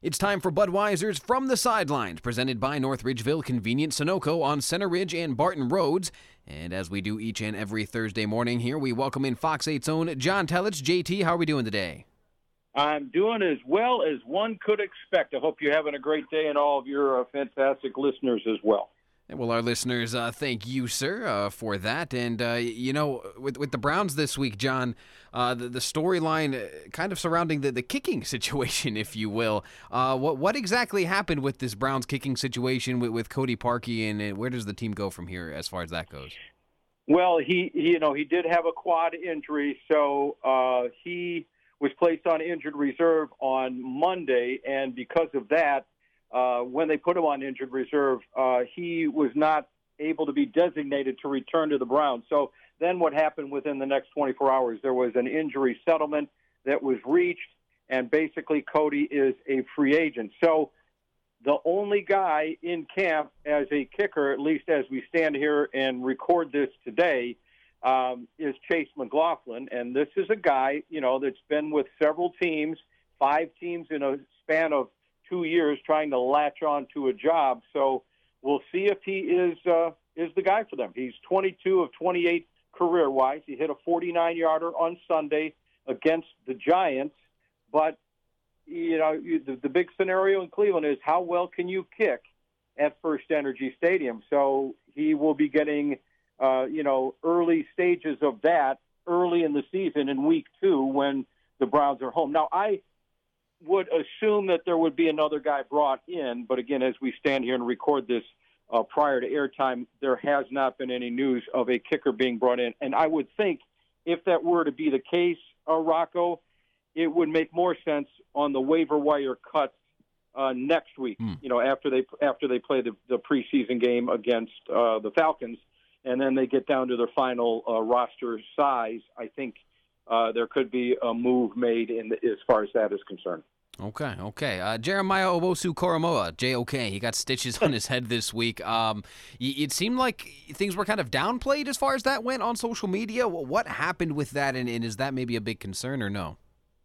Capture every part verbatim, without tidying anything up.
It's time for Budweiser's From the Sidelines, presented by North Ridgeville Convenient Sunoco on Center Ridge and Barton Roads. And as we do each and every Thursday morning here, we welcome in Fox eight's own John Telich. J T, how are we doing today? I'm doing as well as one could expect. I hope you're having a great day and all of your uh, fantastic listeners as well. Well, our listeners, uh, thank you, sir, uh, for that. And, uh, you know, with with the Browns this week, John, uh, the, the storyline uh, kind of surrounding the, the kicking situation, if you will. Uh, what what exactly happened with this Browns kicking situation with, with Cody Parkey, and uh, where does the team go from here as far as that goes? Well, he, he you know, he did have a quad injury, so uh, he was placed on injured reserve on Monday, and because of that, Uh, when they put him on injured reserve, uh, he was not able to be designated to return to the Browns. So then what happened within the next twenty-four hours, there was an injury settlement that was reached, and basically Cody is a free agent. So the only guy in camp as a kicker, at least as we stand here and record this today, um, is Chase McLaughlin. And this is a guy, you know, that's been with several teams, five teams in a span of two years trying to latch on to a job. So we'll see if he is uh, is the guy for them. He's twenty-two of twenty-eight career-wise. He hit a forty-nine-yarder on Sunday against the Giants. But, you know, the, the big scenario in Cleveland is how well can you kick at First Energy Stadium? So he will be getting, uh, you know, early stages of that early in the season in week two when the Browns are home. Now, I would assume that there would be another guy brought in, but again, as we stand here and record this uh, prior to airtime, there has not been any news of a kicker being brought in. And I would think if that were to be the case, uh, Rocco, it would make more sense on the waiver wire cuts uh, next week. Mm. You know, after they after they play the, the preseason game against uh, the Falcons, and then they get down to their final uh, roster size. I think uh, there could be a move made in the, as far as that is concerned. Okay, okay. Uh, Jeremiah Owusu-Koramoah, J O K, he got stitches on his head this week. Um, it seemed like things were kind of downplayed as far as that went on social media. What happened with that, and, and is that maybe a big concern or no?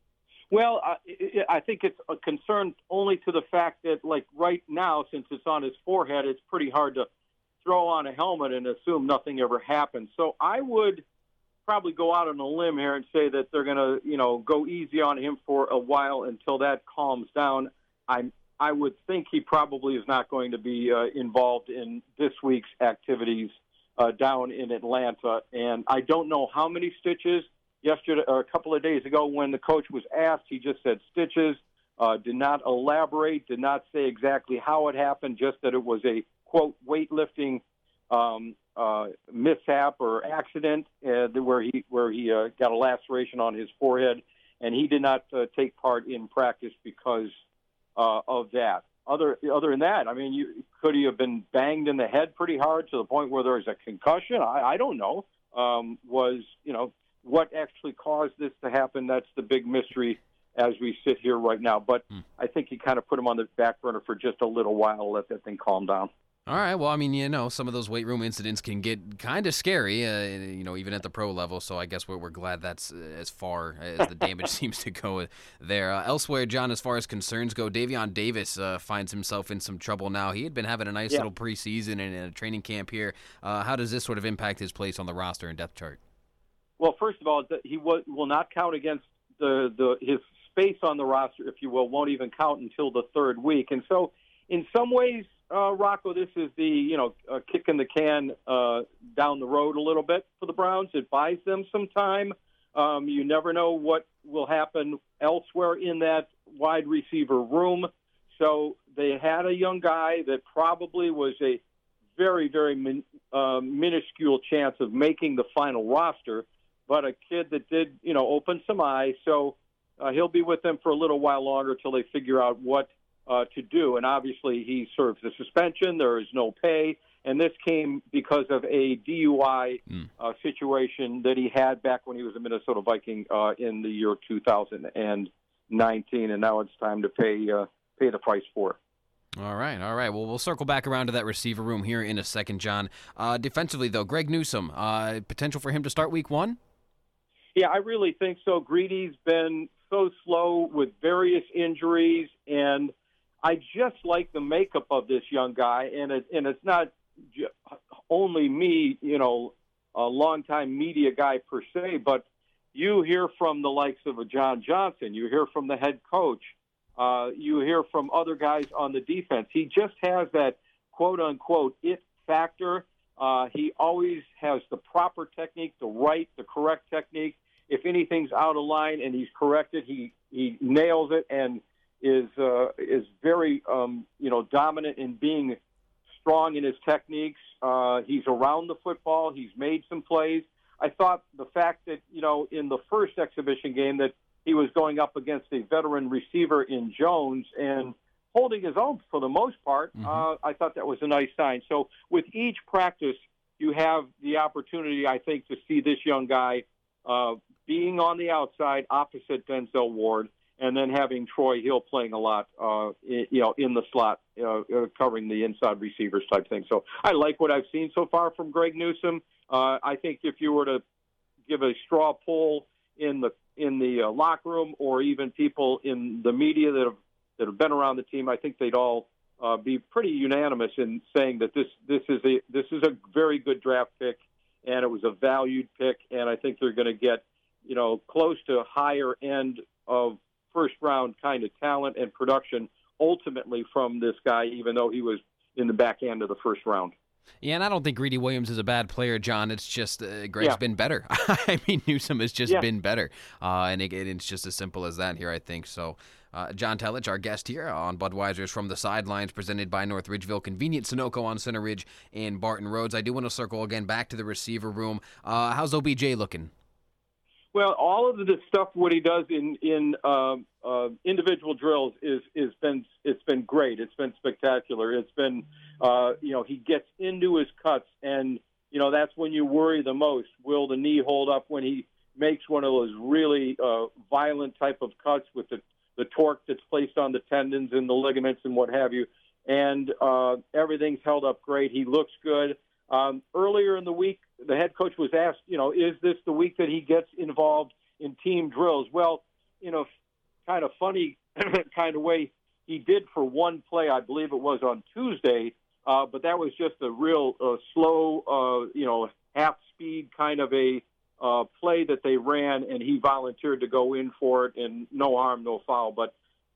Well, I, I think it's a concern only to the fact that, like, right now, since it's on his forehead, it's pretty hard to throw on a helmet and assume nothing ever happened. So I would probably go out on a limb here and say that they're going to, you know, go easy on him for a while until that calms down. I I would think he probably is not going to be uh, involved in this week's activities uh, down in Atlanta. And I don't know how many stitches. Yesterday, or a couple of days ago, when the coach was asked, he just said stitches, uh, did not elaborate, did not say exactly how it happened, just that it was a, quote, weightlifting um, uh, mishap or accident uh, where he where he uh, got a laceration on his forehead, and he did not uh, take part in practice because uh, of that. Other other than that, I mean, you, could he have been banged in the head pretty hard to the point where there was a concussion? I, I don't know. Um, was, you know, what actually caused this to happen? That's the big mystery as we sit here right now. But mm. I think he kind of put him on the back burner for just a little while to let that thing calm down. All right. Well, I mean, you know, some of those weight room incidents can get kind of scary, uh, you know, even at the pro level. So I guess we're, we're glad that's as far as the damage seems to go there. Uh, elsewhere, John, as far as concerns go, Davion Davis uh, finds himself in some trouble now. He had been having a nice yeah. little preseason and a training camp here. Uh, how does this sort of impact his place on the roster and depth chart? Well, first of all, he will, will not count against the, the his space on the roster, if you will, won't even count until the third week. And so in some ways, uh, Rocco, this is the, you know, uh, kick in the can uh, down the road a little bit for the Browns. It buys them some time. Um, you never know what will happen elsewhere in that wide receiver room. So they had a young guy that probably was a very, very min, uh, minuscule chance of making the final roster, but a kid that did, you know, open some eyes. So uh, he'll be with them for a little while longer until they figure out what uh, to do. And obviously he serves a suspension. There is no pay. And this came because of a D U I mm. uh, situation that he had back when he was a Minnesota Viking uh, in the year two thousand nineteen. And now it's time to pay, uh, pay the price for it. All right, all right. Well, we'll circle back around to that receiver room here in a second, John. Uh, defensively, though, Greg Newsome, uh, potential for him to start week one? Yeah, I really think so. Greedy's been so slow with various injuries, and I just like the makeup of this young guy, and it, and it's not j- only me, you know, a longtime media guy per se, but you hear from the likes of a John Johnson, you hear from the head coach, uh, you hear from other guys on the defense. He just has that quote-unquote it factor. Uh, he always has the proper technique, the right, the correct technique. If anything's out of line and he's corrected, he, he nails it and is uh, is very um, you know dominant in being strong in his techniques. Uh, he's around the football. He's made some plays. I thought the fact that, you know, in the first exhibition game that he was going up against a veteran receiver in Jones and holding his own for the most part, mm-hmm. uh, I thought that was a nice sign. So with each practice, you have the opportunity, I think, to see this young guy uh, being on the outside opposite Denzel Ward, and then having Troy Hill playing a lot, uh, in, you know, in the slot, uh, uh, covering the inside receivers type thing. So I like what I've seen so far from Greg Newsome. Uh, I think if you were to give a straw poll in the in the uh, locker room, or even people in the media that have that have been around the team, I think they'd all uh, be pretty unanimous in saying that this this is a this is a very good draft pick, and it was a valued pick, and I think they're going to get, you know, close to higher end of first round kind of talent and production ultimately from this guy, even though he was in the back end of the first round. Yeah, and I don't think Greedy Williams is a bad player, John. It's just uh, Greg's yeah. been better. I mean, Newsome has just yeah. been better, uh, and it, it's just as simple as that here, I think. So, uh, John Telich, our guest here on Budweiser's From the Sidelines, presented by North Ridgeville Convenient, Sunoco on Center Ridge and Barton Roads. I do want to circle again back to the receiver room. Uh, how's O B J looking? Well, all of the stuff what he does in in uh, uh, individual drills is is been it's been great. It's been spectacular. It's been uh, you know he gets into his cuts, and you know that's when you worry the most. Will the knee hold up when he makes one of those really uh, violent type of cuts with the the torque that's placed on the tendons and the ligaments and what have you? And uh, everything's held up great. He looks good. Um, earlier in the week, the head coach was asked, you know, is this the week that he gets involved in team drills? Well, you know, kind of funny kind of way, he did for one play, I believe it was on Tuesday, uh, but that was just a real uh, slow, uh, you know, half-speed kind of a uh, play that they ran, and he volunteered to go in for it, and no harm, no foul. But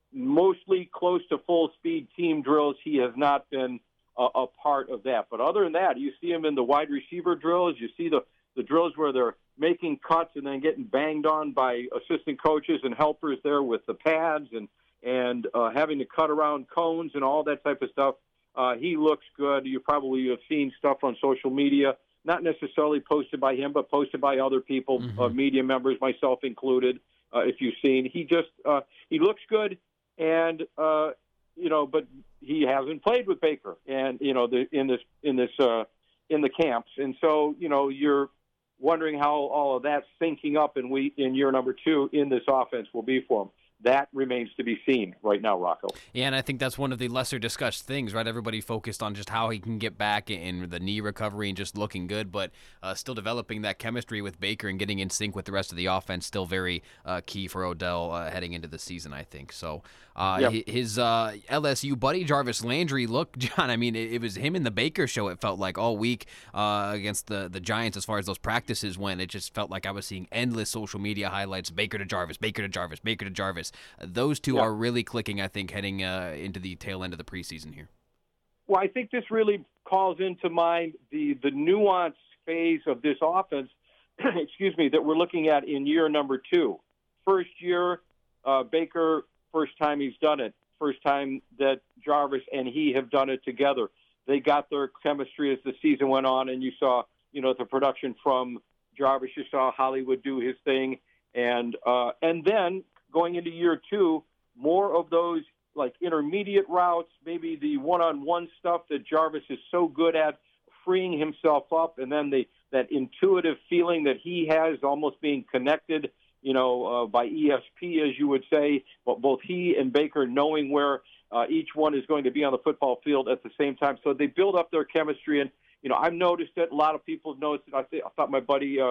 mostly close to full-speed team drills, he has not been A, a part of that. But other than that, you see him in the wide receiver drills. You see the, the drills where they're making cuts and then getting banged on by assistant coaches and helpers there with the pads and, and uh, having to cut around cones and all that type of stuff. Uh, he looks good. You probably have seen stuff on social media, not necessarily posted by him, but posted by other people, mm-hmm. uh, media members, myself included, uh, if you've seen. He just uh, he looks good, and uh, you know, but he hasn't played with Baker, and you know, the, in this in this uh, in the camps, and so you know, you're wondering how all of that's syncing up in we in year number two in this offense will be for him. That remains to be seen right now, Rocco. Yeah, and I think that's one of the lesser discussed things, right? Everybody focused on just how he can get back in the knee recovery and just looking good, but uh, still developing that chemistry with Baker and getting in sync with the rest of the offense, still very uh, key for Odell uh, heading into the season, I think. So uh, yep. his uh, L S U buddy, Jarvis Landry, look, John, I mean, it, it was him in the Baker show, it felt like, all week uh, against the, the Giants as far as those practices went. It just felt like I was seeing endless social media highlights, Baker to Jarvis, Baker to Jarvis, Baker to Jarvis. Those two yeah. are really clicking, I think, heading uh, into the tail end of the preseason here. Well, I think this really calls into mind the, the nuanced phase of this offense, excuse me, that we're looking at in year number two. First year, uh, Baker, first time he's done it. First time that Jarvis and he have done it together. They got their chemistry as the season went on, and you saw, you know, the production from Jarvis. You saw Hollywood do his thing. And uh, and then going into year two, more of those like intermediate routes, maybe the one-on-one stuff that Jarvis is so good at, freeing himself up, and then the that intuitive feeling that he has, almost being connected, you know, uh, by E S P, as you would say, but both he and Baker knowing where uh, each one is going to be on the football field at the same time. So they build up their chemistry, and you know, I've noticed it. A lot of people have noticed it. I, th- I thought my buddy uh,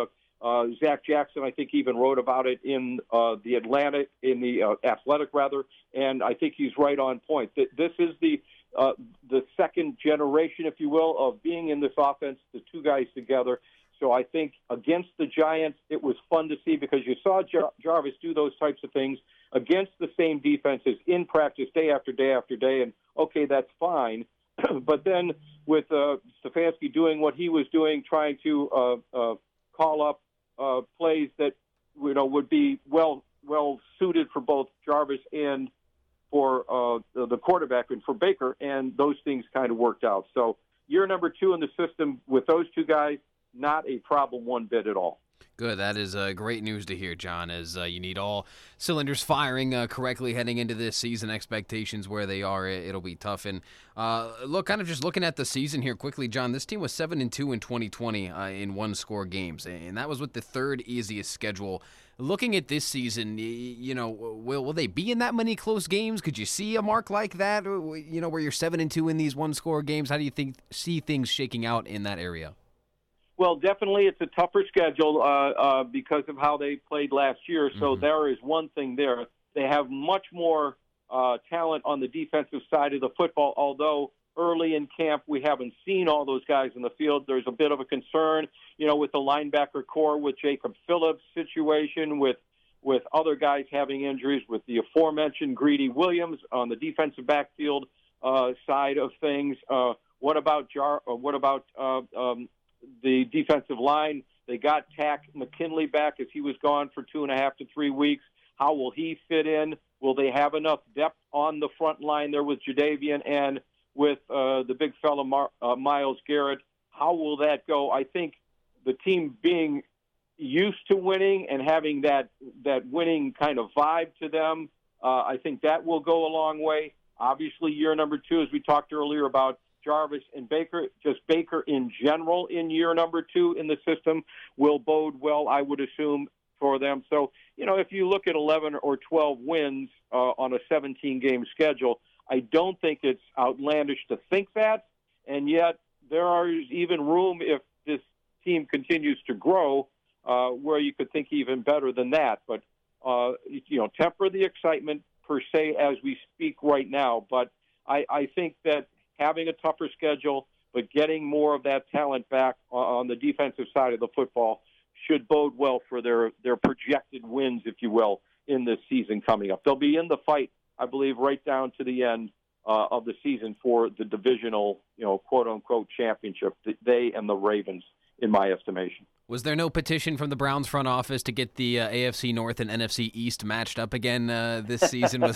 Uh, Zach Jackson, I think, even wrote about it in uh, the Atlantic, in the uh, Athletic, rather, and I think he's right on point. This is the uh, the second generation, if you will, of being in this offense, the two guys together. So I think against the Giants, it was fun to see because you saw Jar- Jarvis do those types of things against the same defenses in practice day after day after day, and okay, that's fine. But then with uh, Stefanski doing what he was doing, trying to uh, uh, call up uh, plays that you know would be well well suited for both Jarvis and for uh, the, the quarterback and for Baker, and those things kind of worked out. So year number two in the system with those two guys, not a problem one bit at all. Good. That is uh, great news to hear, John, as uh, you need all cylinders firing uh, correctly heading into this season. Expectations where they are, it'll be tough. And uh, look, kind of just looking at the season here quickly, John, this team was seven and two in twenty twenty uh, in one-score games, and that was with the third easiest schedule. Looking at this season, you know, will will they be in that many close games? Could you see a mark like that, you know, where you're seven and two in these one-score games? How do you think see things shaking out in that area? Well, definitely it's a tougher schedule uh, uh, because of how they played last year. So mm-hmm. there is one thing there. They have much more uh, talent on the defensive side of the football, although early in camp we haven't seen all those guys in the field. There's a bit of a concern, you know, with the linebacker core, with Jacob Phillips' situation, with with other guys having injuries, with the aforementioned Greedy Williams on the defensive backfield uh, side of things. Uh, what about Jar? Or what about uh, um, the defensive line? They got Tack McKinley back as he was gone for two and a half to three weeks. How will he fit in? Will they have enough depth on the front line there with Jadeveon and with uh, the big fella Mar- uh, Myles Garrett? How will that go? I think the team being used to winning and having that that winning kind of vibe to them, uh, I think that will go a long way. Obviously, year number two, as we talked earlier about Jarvis and Baker, just Baker in general in year number two in the system will bode well, I would assume, for them. So, you know, if you look at eleven or twelve wins uh, on a seventeen-game schedule, I don't think it's outlandish to think that, and yet there are even room if this team continues to grow uh, where you could think even better than that. But, uh, you know, temper the excitement per se as we speak right now. But I, I think that having a tougher schedule, but getting more of that talent back on the defensive side of the football should bode well for their, their projected wins, if you will, in this season coming up. They'll be in the fight, I believe, right down to the end uh, of the season for the divisional, you know, quote-unquote championship, they and the Ravens, in my estimation. Was there no petition from the Browns front office to get the uh, A F C North and N F C East matched up again uh, this season? Was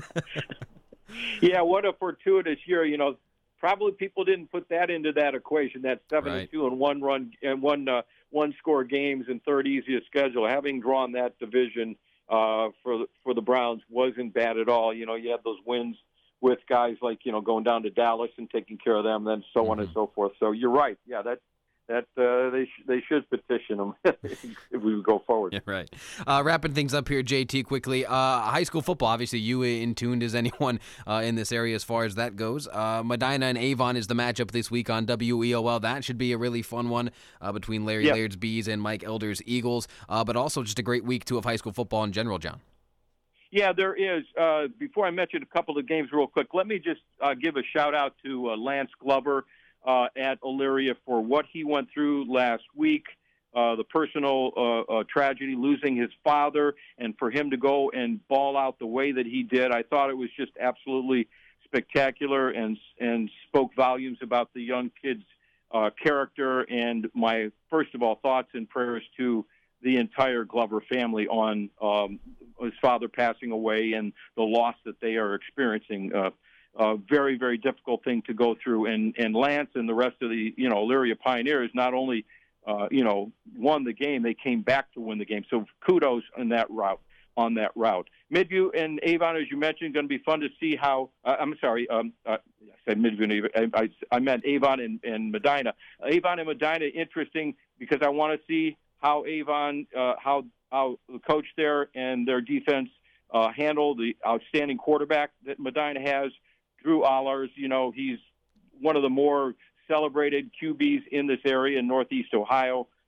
Yeah, what a fortuitous year. You know, probably people didn't put that into that equation, that seven right. and two and one run and one uh, one score games and third easiest schedule. Having drawn that division uh, for the, for the Browns wasn't bad at all. You know, you had those wins with guys like, you know, going down to Dallas and taking care of them, then so mm-hmm. on and so forth. So you're right. Yeah, that that uh, they sh- they should petition them if we go forward. Yeah, right. Uh, wrapping things up here, J T, quickly. Uh, high school football, obviously you in tuned as anyone uh, in this area as far as that goes. Uh, Medina and Avon is the matchup this week on W E O L. That should be a really fun one uh, between Larry yep. Laird's Bees and Mike Elder's Eagles, uh, but also just a great week, too, of high school football in general, John. Yeah, there is. Uh, before I mention a couple of games real quick, let me just uh, give a shout-out to uh, Lance Glover uh, at Elyria for what he went through last week, uh, the personal uh, uh, tragedy, losing his father, and for him to go and ball out the way that he did. I thought it was just absolutely spectacular and and spoke volumes about the young kid's uh, character. And my, first of all, thoughts and prayers to the entire Glover family on um, his father passing away and the loss that they are experiencing. Uh, a very, very difficult thing to go through. And, and Lance and the rest of the, you know, Elyria Pioneers not only, uh, you know, won the game, they came back to win the game. So kudos on that route, on that route. Midview and Avon, as you mentioned, going to be fun to see how, uh, I'm sorry, um, uh, I said Midview and Avon, I, I meant Avon and, and Medina. Avon and Medina, interesting because I want to see how Avon, uh, how how the coach there and their defense uh, handle the outstanding quarterback that Medina has, Drew Allers. You know, he's one of the more celebrated Q Bs in this area in Northeast Ohio.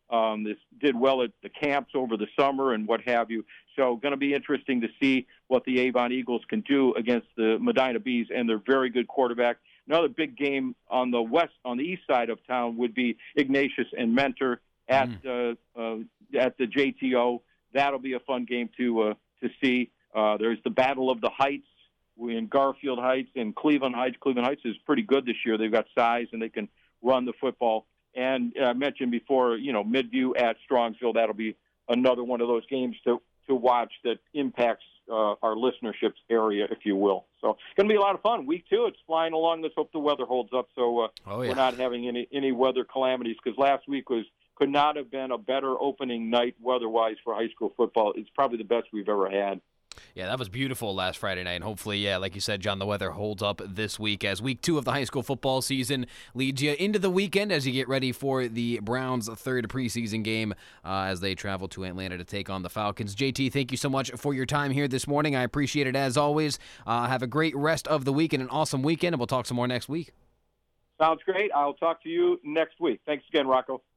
Um, this did well at the camps over the summer and what have you. So going to be interesting to see what the Avon Eagles can do against the Medina Bees and their very good quarterback. Another big game on the west, on the east side of town would be Ignatius and Mentor at mm. uh, uh, at the J T O. That'll be a fun game to uh, to see. Uh, there's the Battle of the Heights in Garfield Heights and Cleveland Heights. Cleveland Heights is pretty good this year. They've got size and they can run the football. And uh, I mentioned before, you know, Midview at Strongsville. That'll be another one of those games to, to watch that impacts uh, our listenership's area, if you will. So it's going to be a lot of fun. Week two, it's flying along. Let's hope the weather holds up so uh, oh, yeah. we're not having any, any weather calamities, because last week was could not have been a better opening night weather-wise for high school football. It's probably the best we've ever had. Yeah, that was beautiful last Friday night, and hopefully, yeah, like you said, John, the weather holds up this week as week two of the high school football season leads you into the weekend as you get ready for the Browns' third preseason game uh, as they travel to Atlanta to take on the Falcons. J T, thank you so much for your time here this morning. I appreciate it as always. Uh, have a great rest of the week and an awesome weekend, and we'll talk some more next week. Sounds great. I'll talk to you next week. Thanks again, Rocco.